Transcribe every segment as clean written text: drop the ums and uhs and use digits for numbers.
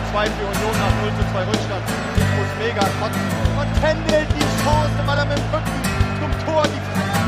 2 für Union nach 0:2 Rückstand. Ich muss mega kotzen. Und händelt die Chance, weil er mit dem Rücken zum Tor die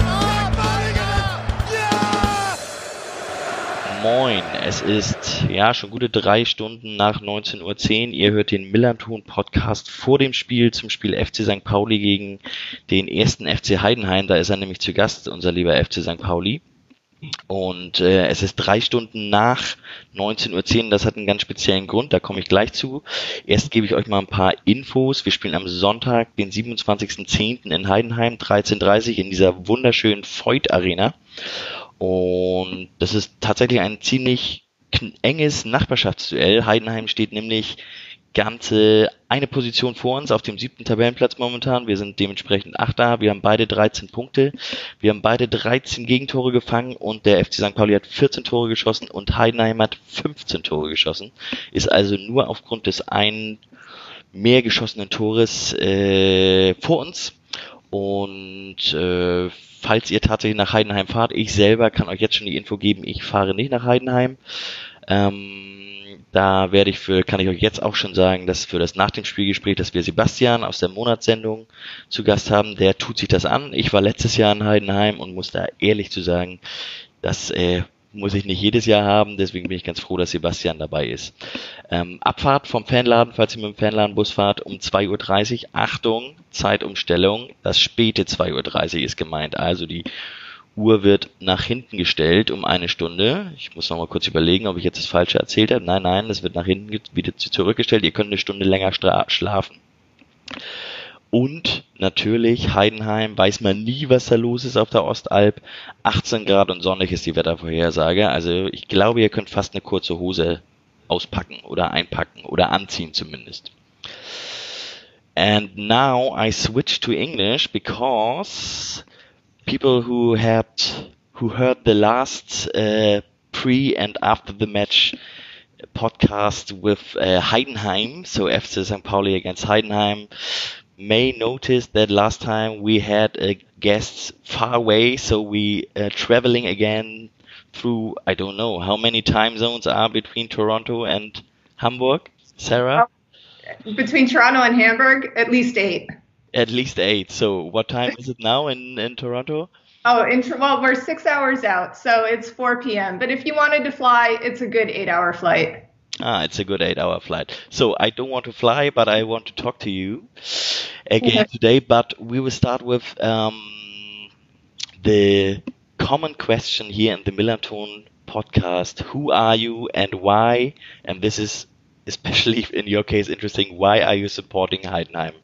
Moin, es ist ja schon gute 3 Stunden nach 19:10 Uhr. Ihr hört den Millanton-Podcast vor dem Spiel zum Spiel FC St. Pauli gegen den ersten FC Heidenheim. Da ist er nämlich zu Gast, unser lieber FC St. Pauli. Und es ist 3 Stunden nach 19:10 Uhr. Das hat einen ganz speziellen Grund, da komme ich gleich zu. Erst gebe ich euch mal ein paar Infos. Wir spielen am Sonntag, den 27.10. in Heidenheim, 13:30 Uhr in dieser wunderschönen Voith Arena. Und das ist tatsächlich ein ziemlich enges Nachbarschaftsduell. Heidenheim steht nämlich ganze eine Position vor uns auf dem 7. Tabellenplatz momentan. Wir sind dementsprechend Achter. Wir haben beide 13 Punkte. Wir haben beide 13 Gegentore gefangen und der FC St. Pauli hat 14 Tore geschossen und Heidenheim hat 15 Tore geschossen. Ist also nur aufgrund des einen mehr geschossenen Tores vor uns. Und falls ihr tatsächlich nach Heidenheim fahrt, ich selber kann euch jetzt schon die Info geben, ich fahre nicht nach Heidenheim. Da kann ich euch jetzt auch schon sagen, dass für das nach dem Spielgespräch, dass wir Sebastian aus der Monatssendung zu Gast haben, der tut sich das an. Ich war letztes Jahr in Heidenheim und muss da ehrlich zu sagen, das muss ich nicht jedes Jahr haben, deswegen bin ich ganz froh, dass Sebastian dabei ist. Abfahrt vom Fanladen, falls ihr mit dem Fanladenbus fahrt, um 2:30 Uhr. Achtung, Zeitumstellung, das späte 2:30 Uhr ist gemeint, also die Uhr wird nach hinten gestellt um 1 Stunde. Ich muss noch mal kurz überlegen, ob ich jetzt das Falsche erzählt habe. Nein, das wird nach hinten wieder zurückgestellt. Ihr könnt 1 Stunde länger schlafen. Und natürlich, Heidenheim, weiß man nie, was da los ist auf der Ostalb. 18 Grad und sonnig ist die Wettervorhersage. Also ich glaube, ihr könnt fast eine kurze Hose auspacken oder einpacken oder anziehen zumindest. And now I switch to English because people who heard the last pre and after the match podcast with Heidenheim, so FC St. Pauli against Heidenheim, may notice that last time we had guests far away, so we traveling again through, I don't know, how many time zones are between Toronto and Hamburg, Sarah? Between Toronto and Hamburg, at least 8. At least 8. So what time is it now in Toronto? Oh, well, we're 6 hours out, so it's 4 p.m. But if you wanted to fly, it's a good 8-hour flight. It's a good 8-hour flight. So I don't want to fly, but I want to talk to you again today. But we will start with the common question here in the Millanton podcast. Who are you and why? And this is especially in your case interesting. Why are you supporting Heidenheim?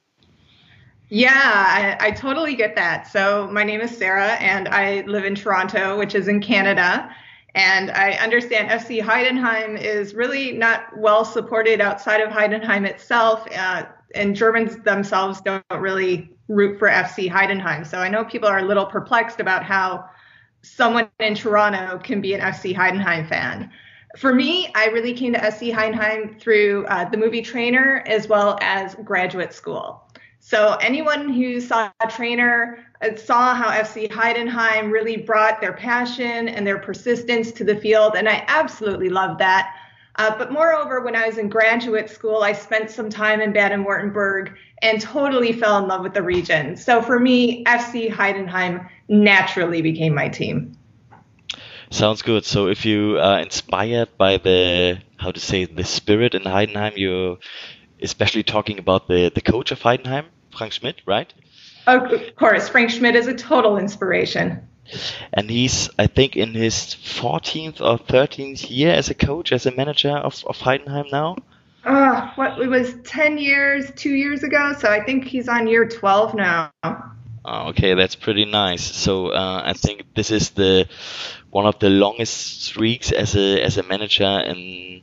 Yeah, I totally get that. So my name is Sarah, and I live in Toronto, which is in Canada. And I understand FC Heidenheim is really not well supported outside of Heidenheim itself. And Germans themselves don't really root for FC Heidenheim. So I know people are a little perplexed about how someone in Toronto can be an FC Heidenheim fan. For me, I really came to FC Heidenheim through the movie Trainer as well as graduate school. So anyone who saw Trainer saw how FC Heidenheim really brought their passion and their persistence to the field, and I absolutely loved that. But moreover, when I was in graduate school, I spent some time in Baden-Württemberg and totally fell in love with the region. So for me, FC Heidenheim naturally became my team. Sounds good. So if you are inspired by the spirit in Heidenheim, you're especially talking about the coach of Heidenheim, Frank Schmidt, right? Of course, Frank Schmidt is a total inspiration. And he's, I think, in his 14th or 13th year as a coach, as a manager of Heidenheim now. It was 10 years, 2 years ago, so I think he's on year 12 now. Okay, that's pretty nice. So I think this is one of the longest streaks as a manager in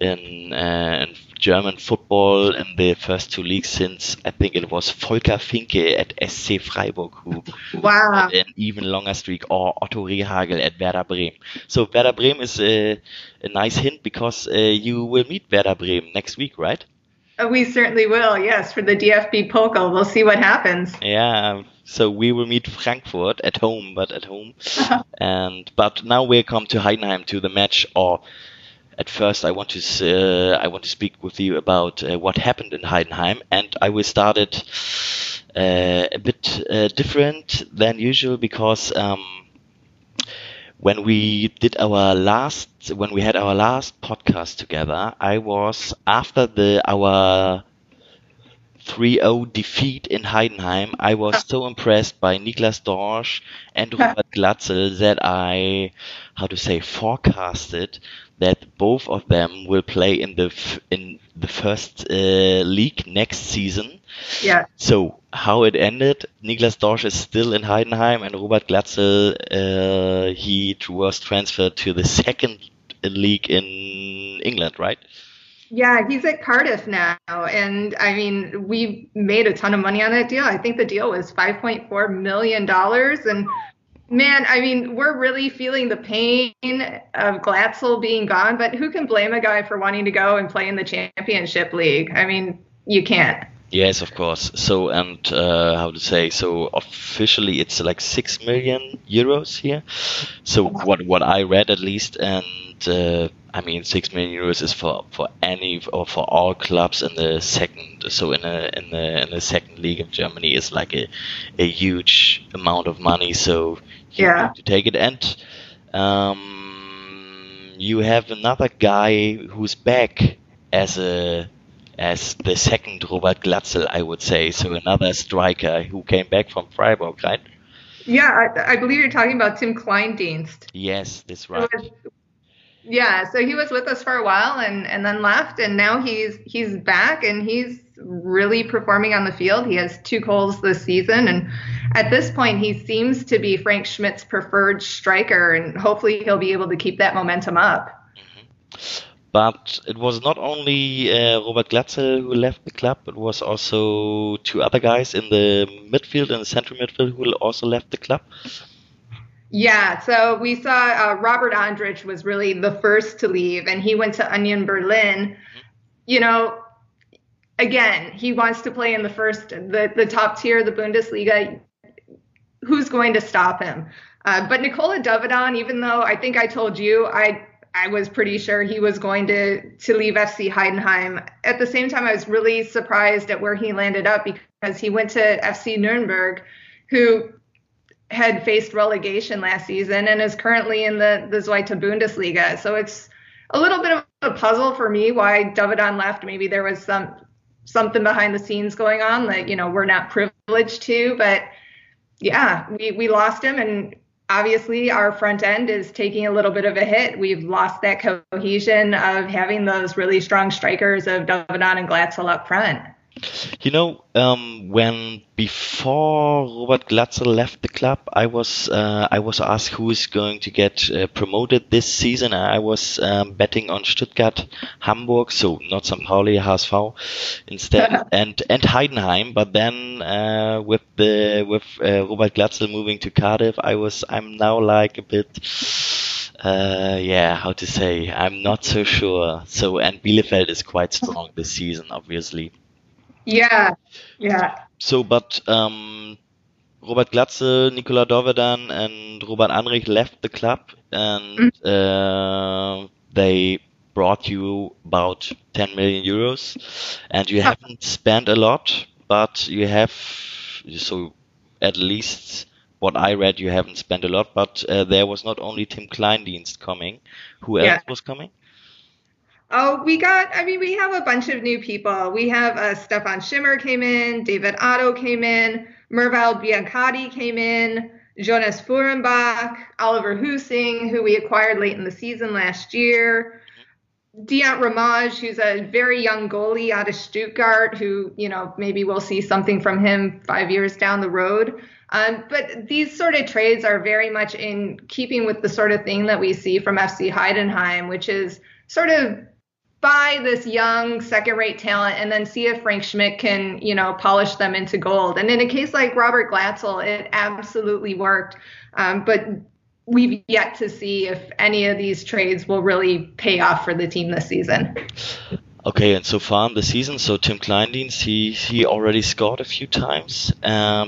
German football in the first 2 leagues since I think it was Volker Finke at SC Freiburg who had an even longer streak, or Otto Rehagel at Werder Bremen. So Werder Bremen is a nice hint because you will meet Werder Bremen next week, right? We certainly will, yes, for the DFB Pokal. We'll see what happens. Yeah, so we will meet Frankfurt at home. But now we come to Heidenheim to the match, or at first I want to speak with you about what happened in Heidenheim, and I will start it a bit different than usual because when we had our last podcast together, I was after our 3-0 defeat in Heidenheim. I was so impressed by Niklas Dorsch and Robert Glatzel that I, forecasted that both of them will play in the first league next season. Yeah. So how it ended? Niklas Dorsch is still in Heidenheim, and Robert Glatzel he was transferred to the second league in England, right? Yeah, he's at Cardiff now, and I mean, we made a ton of money on that deal. I think the deal was $5.4 million, and man, I mean, we're really feeling the pain of Glatzel being gone, but who can blame a guy for wanting to go and play in the Championship League? I mean, you can't. Yes, of course. So, and so officially it's like 6 million euros here. So what I read at least, and I mean 6 million euros is for all clubs in the second. So in the second league of Germany is like a huge amount of money. So you have to take it, and you have another guy who's back as the second Robert Glatzel, I would say. So another striker who came back from Freiburg, right? Yeah, I believe you're talking about Tim Kleindienst. Yes, that's right. So he was with us for a while and then left, and now he's back and he's really performing on the field. He has 2 goals this season, and at this point he seems to be Frank Schmidt's preferred striker, and hopefully he'll be able to keep that momentum up. Mm-hmm. But it was not only Robert Glatzel who left the club, it was also 2 other guys in the midfield and the central midfield who also left the club. Yeah, so we saw Robert Andrich was really the first to leave, and he went to Union Berlin. You know, again, he wants to play in the top tier of the Bundesliga. Who's going to stop him? But Nikola Dovedan, even though I think I told you, I was pretty sure he was going to leave FC Heidenheim. At the same time, I was really surprised at where he landed up because he went to FC Nuremberg, who had faced relegation last season and is currently in the Zweite Bundesliga. So it's a little bit of a puzzle for me why Dovedan left. Maybe there was something behind the scenes going on that, we're not privileged to. But yeah, we lost him, and obviously our front end is taking a little bit of a hit. We've lost that cohesion of having those really strong strikers of Dovedan and Glatzel up front. When before Robert Glatzel left the club, I was asked who is going to get promoted this season. I was betting on Stuttgart, Hamburg, so not St. Pauli, HSV instead, and Heidenheim. But then with Robert Glatzel moving to Cardiff, I'm now like a bit. I'm not so sure. So, and Bielefeld is quite strong this season, obviously. Yeah. So, but Robert Glatzel, Nikola Dovedan, and Robert Andrich left the club, and they brought you about 10 million euros, and you haven't spent a lot, but you have, so at least what I read, you haven't spent a lot, but there was not only Tim Kleindienst coming. Who else was coming? Oh, we have a bunch of new people. We have Stefan Schimmer came in, David Otto came in, Merval Biancotti came in, Jonas Fuhrenbach, Oliver Husing, who we acquired late in the season last year, Diant Ramage, who's a very young goalie out of Stuttgart, who, maybe we'll see something from him 5 years down the road. But these sort of trades are very much in keeping with the sort of thing that we see from FC Heidenheim, which is sort of buy this young second-rate talent and then see if Frank Schmidt can, polish them into gold. And in a case like Robert Glatzel, it absolutely worked. But we've yet to see if any of these trades will really pay off for the team this season. Okay, and so far in the season, so Tim Kleindienst, he already scored a few times,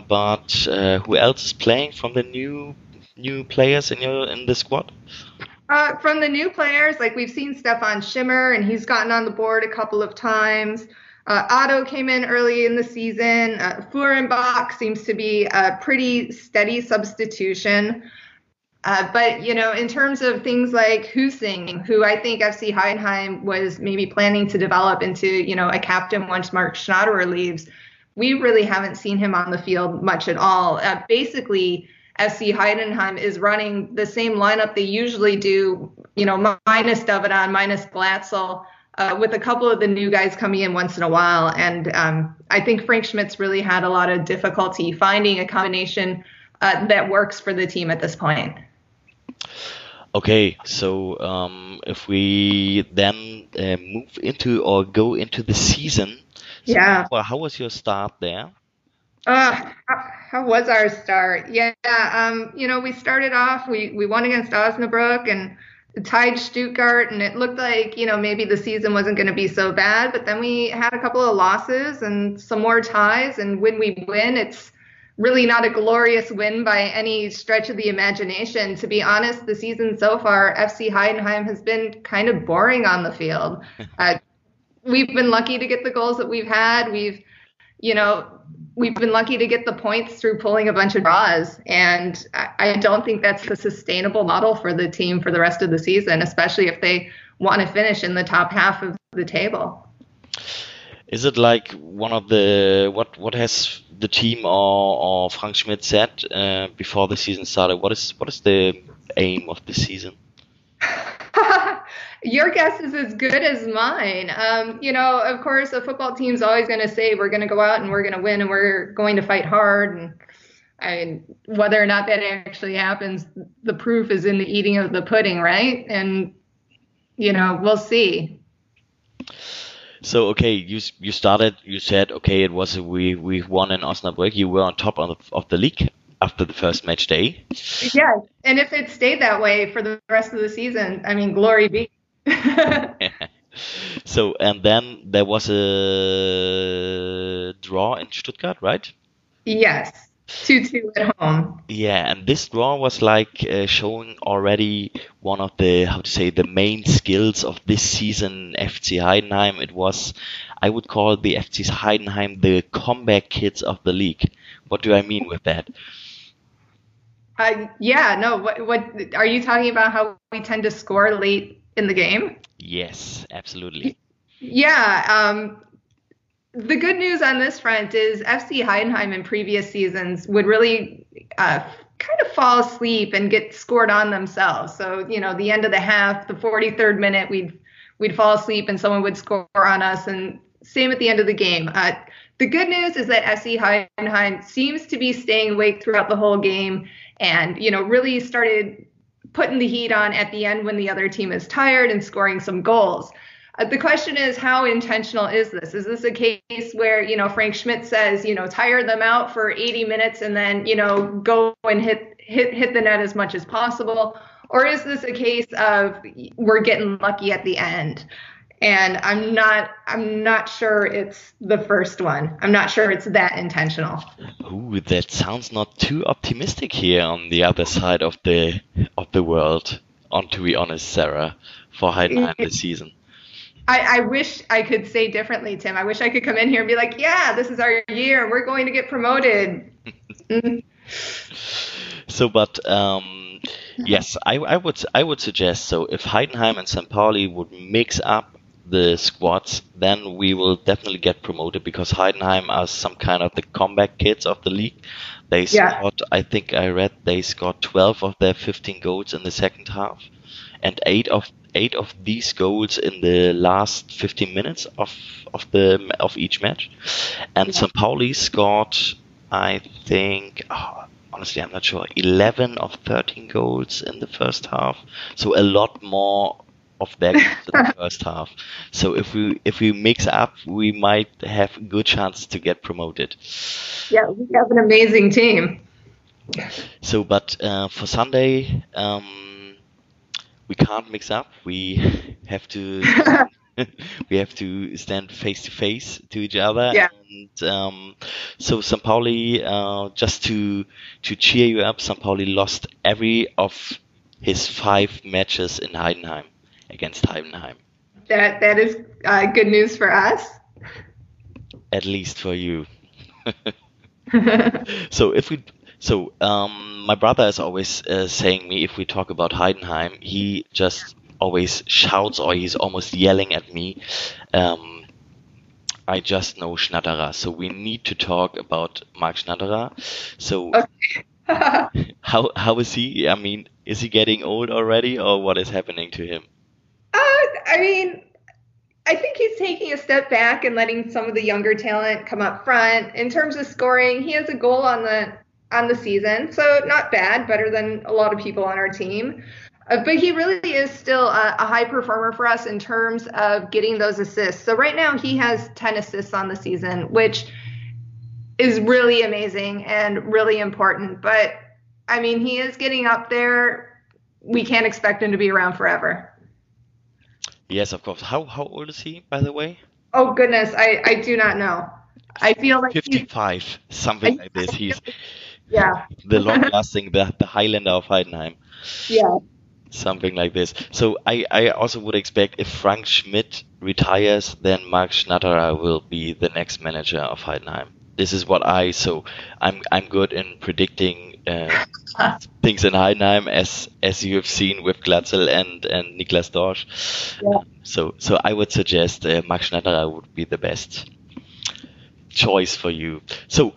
but who else is playing from the new players in the squad? From the new players, like we've seen Stefan Schimmer, and he's gotten on the board a couple of times. Otto came in early in the season. Fuhrenbach seems to be a pretty steady substitution. But, in terms of things like Husing, who I think FC Heidenheim was maybe planning to develop into, a captain once Mark Schnatterer leaves, we really haven't seen him on the field much at all. Basically, FC Heidenheim is running the same lineup they usually do, minus Davidan, minus Glatzel, with a couple of the new guys coming in once in a while. And I think Frank Schmidt's really had a lot of difficulty finding a combination that works for the team at this point. Okay, so if we then move into or go into the season, so how was your start there? How was our start? Yeah, we started off, we won against Osnabrück and tied Stuttgart, and it looked like, maybe the season wasn't going to be so bad, but then we had a couple of losses and some more ties, and when we win, it's really not a glorious win by any stretch of the imagination. To be honest, the season so far, FC Heidenheim has been kind of boring on the field. We've been lucky to get the goals that we've had. We've been lucky to get the points through pulling a bunch of draws. And I don't think that's a sustainable model for the team for the rest of the season, especially if they want to finish in the top half of the table. Is it like one of the what has the team or Frank Schmidt said before the season started? What is the aim of the season? Your guess is as good as mine. Of course, a football team's always going to say we're going to go out and we're going to win and we're going to fight hard. And whether or not that actually happens, the proof is in the eating of the pudding, right? And we'll see. So okay, you started. You said okay, it was we won in Osnabrück. You were on top of the league after the first match day. Yeah, and if it stayed that way for the rest of the season, I mean, glory be. So and then there was a draw in Stuttgart, right? Yes. 2-2 at home. Yeah, and this draw was like showing already one of the, the main skills of this season, FC Heidenheim. It was, I would call the FC Heidenheim the comeback kids of the league. What do I mean with that? What are you talking about? How we tend to score late in the game? Yes, absolutely. Yeah, the good news on this front is FC Heidenheim in previous seasons would really kind of fall asleep and get scored on themselves. So, the end of the half, the 43rd minute, we'd fall asleep and someone would score on us, and same at the end of the game. The good news is that FC Heidenheim seems to be staying awake throughout the whole game and, really started putting the heat on at the end when the other team is tired and scoring some goals. The question is, how intentional is this? Is this a case where, Frank Schmidt says, tire them out for 80 minutes and then, go and hit the net as much as possible? Or is this a case of we're getting lucky at the end? And I'm not sure it's the first one. I'm not sure it's that intentional. Ooh, that sounds not too optimistic here on the other side of the world, to be honest, Sarah, for Heidenheim this season. I wish I could say differently, Tim. I wish I could come in here and be like, yeah, this is our year. We're going to get promoted. So, but yes, I would suggest so. If Heidenheim and St. Pauli would mix up the squads, then we will definitely get promoted because Heidenheim are some kind of the comeback kids of the league. They scored, I think I read they scored 12 of their 15 goals in the second half, and eight of these goals in the last 15 minutes of each match. And St. Pauli scored, I think, honestly, I'm not sure, 11 of 13 goals in the first half. So a lot more of that in the first half. So if we mix up, we might have a good chance to get promoted. Yeah, we have an amazing team. So, but for Sunday, we can't mix up. We have to stand face to face to each other. Yeah. And so St. Pauli, just to cheer you up, St. Pauli lost every of his 5 matches in Heidenheim against Heidenheim. That is good news for us. At least for you. My brother is always saying me if we talk about Heidenheim, he just always shouts or he's almost yelling at me. I just know Schnatterer, so we need to talk about Marc Schnatterer. So, Okay. how is he? I mean, is he getting old already, or what is happening to him? I mean, I think he's taking a step back and letting some of the younger talent come up front. In terms of scoring, he has a goal on the season, so not bad, better than a lot of people on our team. But he really is still a high performer for us in terms of getting those assists. So right now he has 10 assists on the season, which is really amazing and really important. But I mean, he is getting up there. We can't expect him to be around forever. Yes, of course. How old is he, by the way? Oh goodness, I do not know. I feel like 55, something like this. He's yeah. the long-lasting, the Highlander of Heidenheim. Yeah. Something like this. So I also would expect if Frank Schmidt retires, then Marc Schnatterer will be the next manager of Heidenheim. This is what I'm good in predicting things in Heidenheim, as you have seen with Glatzel and Niklas Dorsch. Yeah. So I would suggest Marc Schnatterer would be the best choice for you. So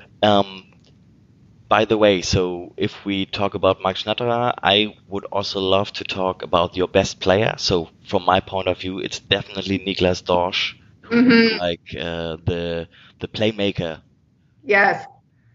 by the way, so if we talk about Marc Schnatterer, I would also love to talk about your best player. So from my point of view, it's definitely Niklas Dorsch, who is like the playmaker. Yes.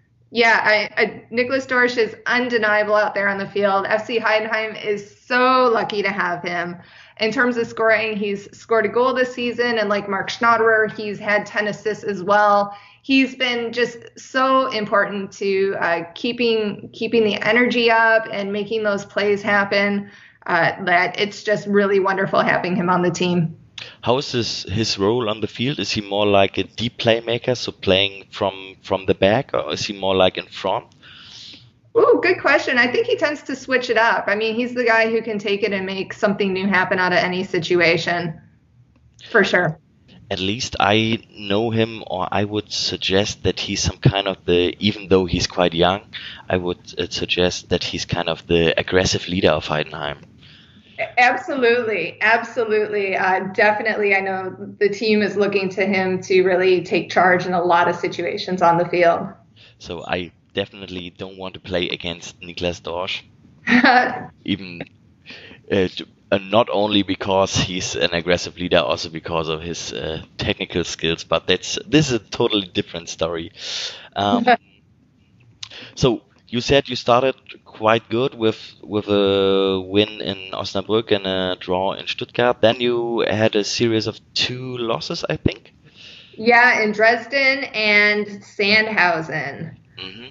Yeah, Nicholas Dorsch is undeniable out there on the field. FC Heidenheim is so lucky to have him. In terms of scoring, he's scored a goal this season, and like Marc Schnatterer, he's had 10 assists as well. He's been just so important to keeping the energy up and making those plays happen, that it's just really wonderful having him on the team. How is his role on the field? Is he more like a deep playmaker, so playing from the back, or is he more like in front? Ooh, good question. I think he tends to switch it up. I mean, he's the guy who can take it and make something new happen out of any situation, for sure. At least I know him, or I would suggest that he's some kind of even though he's quite young, I would suggest that he's kind of the aggressive leader of Heidenheim. Absolutely. Definitely. I know the team is looking to him to really take charge in a lot of situations on the field. So I definitely don't want to play against Niklas Dorsch. Even not only because he's an aggressive leader, also because of his technical skills. But this is a totally different story. So you said you started quite good with a win in Osnabrück and a draw in Stuttgart. Then you had a series of 2 losses, I think. Yeah, in Dresden and Sandhausen. Mm-hmm.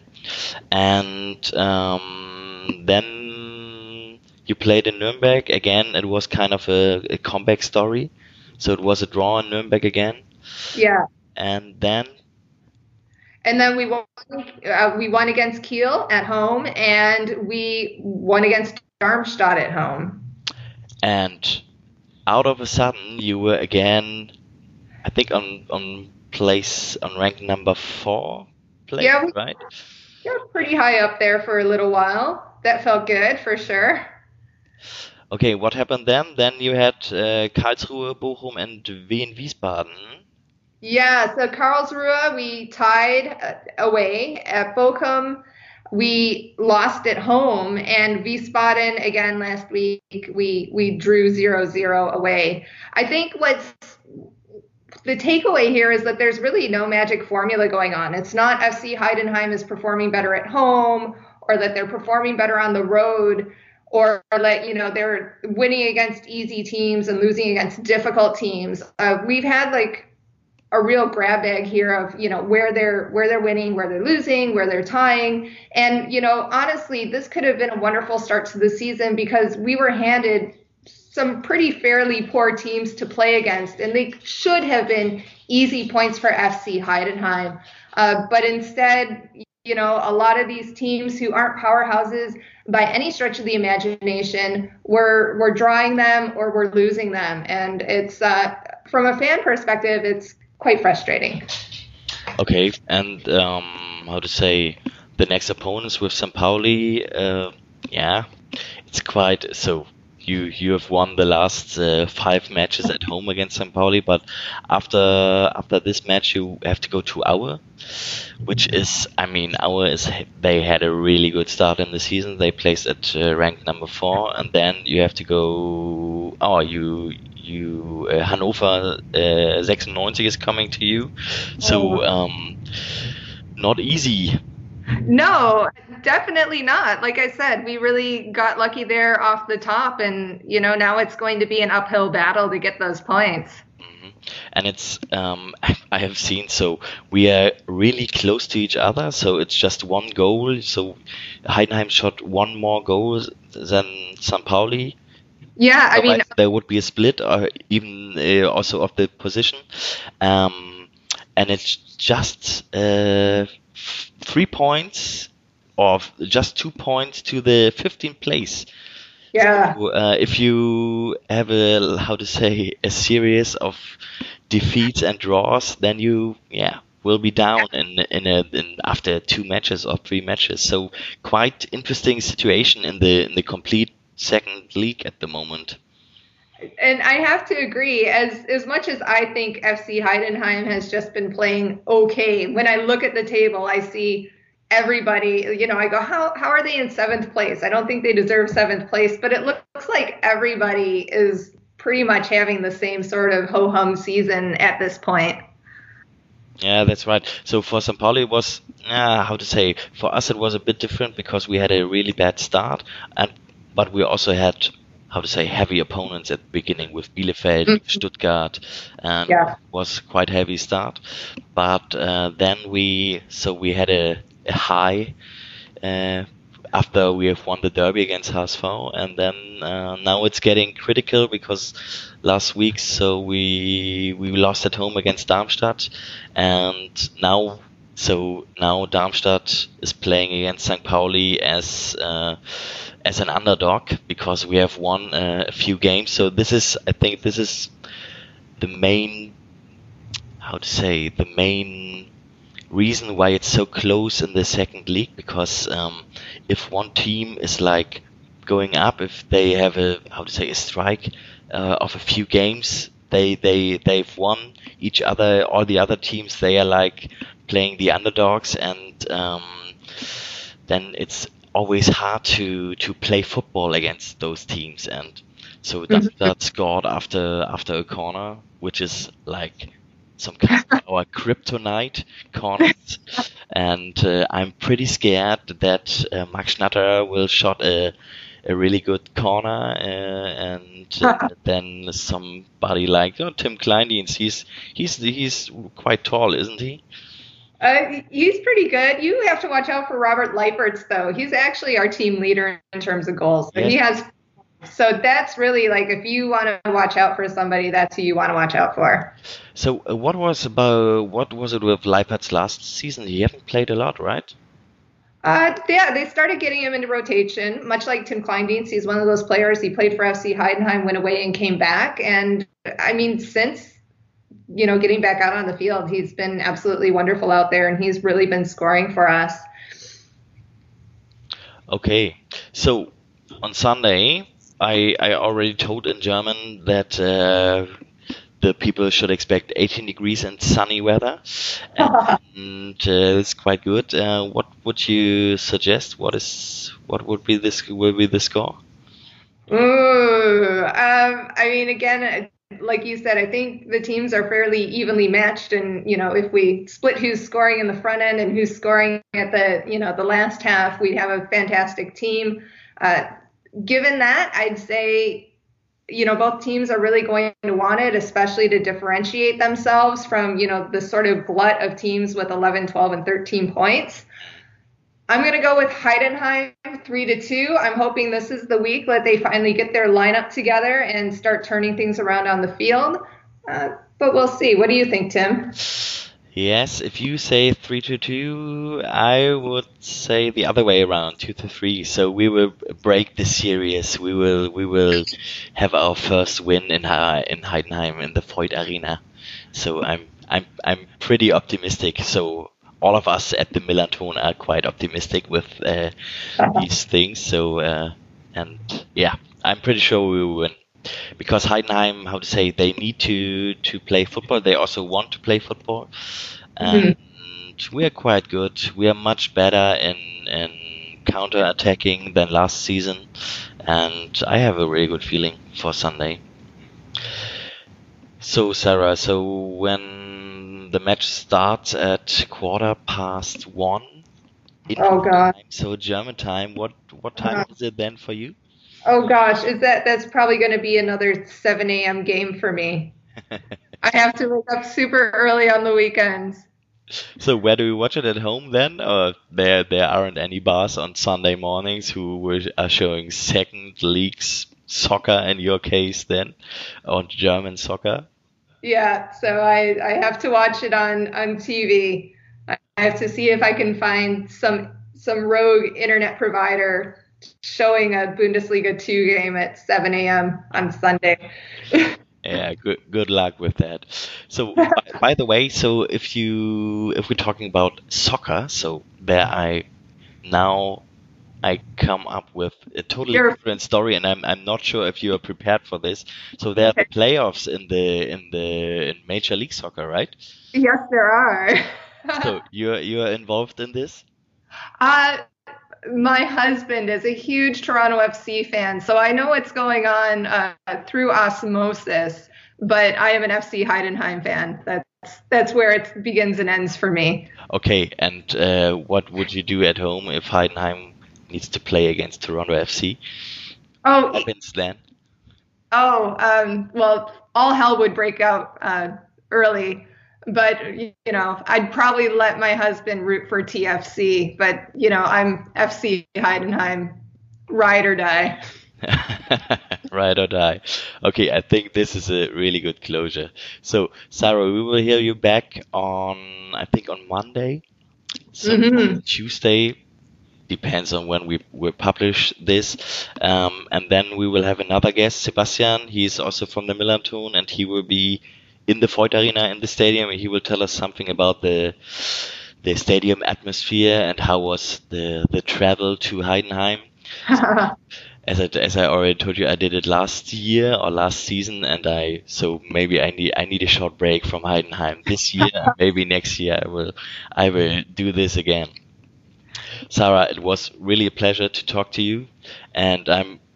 And then you played in Nuremberg again. It was kind of a comeback story. So it was a draw in Nuremberg again. Yeah. And then we won against Kiel at home, and we won against Darmstadt at home. And out of a sudden, you were again, I think, on rank number 4 place, yeah, right? Yeah, pretty high up there for a little while. That felt good for sure. Okay, what happened then? Then you had Karlsruhe, Bochum, and Wien Wiesbaden. Yeah, so Karlsruhe, we tied away. At Bochum, we lost at home. And Wiesbaden, again, last week, we drew 0-0 away. I think what's the takeaway here is that there's really no magic formula going on. It's not FC Heidenheim is performing better at home, or that they're performing better on the road, or that, they're winning against easy teams and losing against difficult teams. We've had like a real grab bag here of, where they're winning, where they're losing, where they're tying. And, honestly, this could have been a wonderful start to the season because we were handed some pretty fairly poor teams to play against, and they should have been easy points for FC Heidenheim. But instead, a lot of these teams who aren't powerhouses by any stretch of the imagination, we're drawing them or we're losing them. And it's, from a fan perspective, it's quite frustrating. Okay, and how to say, the next opponents with St. Pauli, it's quite so. You have won the last 5 matches at home against St. Pauli, but after this match you have to go to Aue, which is, they had a really good start in the season. They placed at rank number 4, and then you have to go. Hannover 96 is coming to you, so not easy. No, definitely not. Like I said, we really got lucky there off the top, and now it's going to be an uphill battle to get those points. Mm-hmm. And it's I have seen, so we are really close to each other, so it's just 1 goal. So Heidenheim shot 1 more goal than St. Pauli. Yeah, so there would be a split, or even also of the position, and it's just 3 points, or just 2 points to the 15th place. Yeah. So, if you have a series of defeats and draws, then you will be down in after 2 matches or 3 matches. So quite interesting situation in the complete second league at the moment. And I have to agree, as much as I think FC Heidenheim has just been playing okay, when I look at the table, I see everybody, I go, how are they in 7th place? I don't think they deserve 7th place, but it looks like everybody is pretty much having the same sort of ho-hum season at this point. Yeah, that's right. So for St. Pauli it was, for us it was a bit different because we had a really bad start, but we also had, heavy opponents at the beginning with Bielefeld, Stuttgart, and was quite heavy start. But then we had a high after we have won the derby against HSV, and then now it's getting critical because last week we lost at home against Darmstadt, and now Darmstadt is playing against St. Pauli as an underdog because we have won a few games. So I think this is the main reason why it's so close in the second league, because if one team is like going up, if they have a strike of a few games, they've won each other. All the other teams, they are like playing the underdogs, and then it's always hard to play football against those teams. And so that scored after a corner, which is like some kind of our kryptonite corners, and I'm pretty scared that Max Schnatter will shot a really good corner, and then somebody like Tim Kleindienst, he's quite tall, isn't he? He's pretty good. You have to watch out for Robert Leipertz, though. He's actually our team leader in terms of goals. Yes. So that's really like, if you want to watch out for somebody, that's who you want to watch out for. So what was it with Leipertz last season? He haven't played a lot, right? They started getting him into rotation, much like Tim Kleindienst. He's one of those players. He played for FC Heidenheim, went away and came back. And since getting back out on the field, he's been absolutely wonderful out there, and he's really been scoring for us. Okay, so on Sunday, I already told in German that the people should expect 18 degrees and sunny weather, and it's quite good. What would you suggest? What will be the score? Again, like you said, I think the teams are fairly evenly matched, and if we split who's scoring in the front end and who's scoring at the last half, we'd have a fantastic team. Given that, I'd say both teams are really going to want it, especially to differentiate themselves from the sort of glut of teams with 11, 12, and 13 points. I'm going to go with Heidenheim 3-2. I'm hoping this is the week that they finally get their lineup together and start turning things around on the field. But we'll see. What do you think, Tim? Yes, if you say 3-2, I would say the other way around, 2-3. So we will break the series. We will have our first win in Heidenheim in the Voigt Arena. So I'm pretty optimistic. So all of us at the Millanton are quite optimistic with these things. So and yeah, I'm pretty sure we will win. Because Heidenheim, how to say, they need to play football. They also want to play football, and we are quite good. We are much better in counter attacking than last season, and I have a really good feeling for Sunday. So Sarah, so when the match starts at 1:15 Oh God. time, so German time, what time is it then for you? Oh gosh, that's probably going to be another 7 a.m. game for me. I have to wake up super early on the weekends. So where do you watch it at home then? Or there aren't any bars on Sunday mornings who are showing second leagues soccer in your case then, or German soccer? Yeah, so I have to watch it on TV. I have to see if I can find some rogue internet provider showing a Bundesliga 2 game at 7 a.m. on Sunday. Yeah, good luck with that. So by the way, so if we're talking about soccer, so I come up with a totally Sure. different story, and I'm not sure if you are prepared for this. So there are the playoffs in Major League Soccer, right? Yes, there are. So you're involved in this? My husband is a huge Toronto FC fan, so I know what's going on through osmosis. But I am an FC Heidenheim fan. That's where it begins and ends for me. Okay, and what would you do at home if Heidenheim needs to play against Toronto FC? Oh, What happens then? well, all hell would break out early. But, I'd probably let my husband root for TFC. But, I'm FC Heidenheim, ride or die. Ride or die. Okay, I think this is a really good closure. So, Sarah, we will hear you back I think on Monday. So on Tuesday, depends on when we publish this. And then we will have another guest, Sebastian. He's also from the Millanton, and he will be in the Voigt Arena in the stadium, and he will tell us something about the stadium atmosphere and how was the travel to Heidenheim. As I already told you, I did it last year or last season, and maybe I need a short break from Heidenheim this year. And maybe next year I will do this again. Sarah, it was really a pleasure to talk to you, and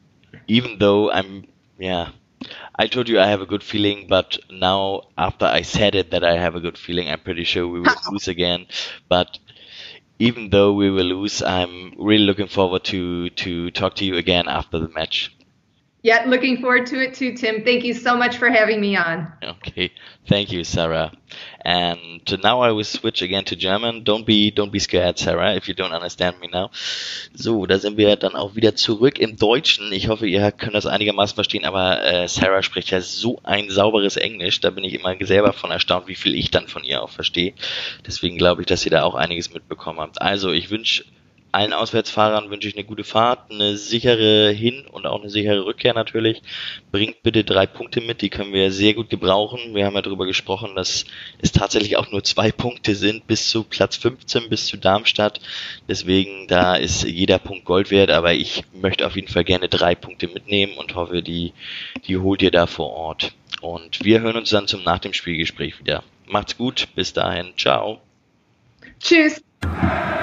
I told you I have a good feeling, but now after I said it that I have a good feeling, I'm pretty sure we will lose again. But even though we will lose, I'm really looking forward to talk to you again after the match. Yeah, looking forward to it too, Tim. Thank you so much for having me on. Okay, thank you, Sarah. And now I will switch again to German. Don't be scared, Sarah, if you don't understand me now. So, da sind wir dann auch wieder zurück im Deutschen. Ich hoffe, ihr könnt das einigermaßen verstehen, aber Sarah spricht ja so ein sauberes Englisch. Da bin ich immer selber von erstaunt, wie viel ich dann von ihr auch verstehe. Deswegen glaube ich, dass ihr da auch einiges mitbekommen habt. Also, ich wünsche allen Auswärtsfahrern eine gute Fahrt, eine sichere Hin- und auch eine sichere Rückkehr natürlich. Bringt bitte 3 Punkte mit, die können wir sehr gut gebrauchen. Wir haben ja darüber gesprochen, dass es tatsächlich auch nur 2 Punkte sind bis zu Platz 15, bis zu Darmstadt. Deswegen, da ist jeder Punkt Gold wert, aber ich möchte auf jeden Fall gerne 3 Punkte mitnehmen und hoffe, die holt ihr da vor Ort. Und wir hören uns dann nach dem Spielgespräch wieder. Macht's gut, bis dahin, ciao. Tschüss.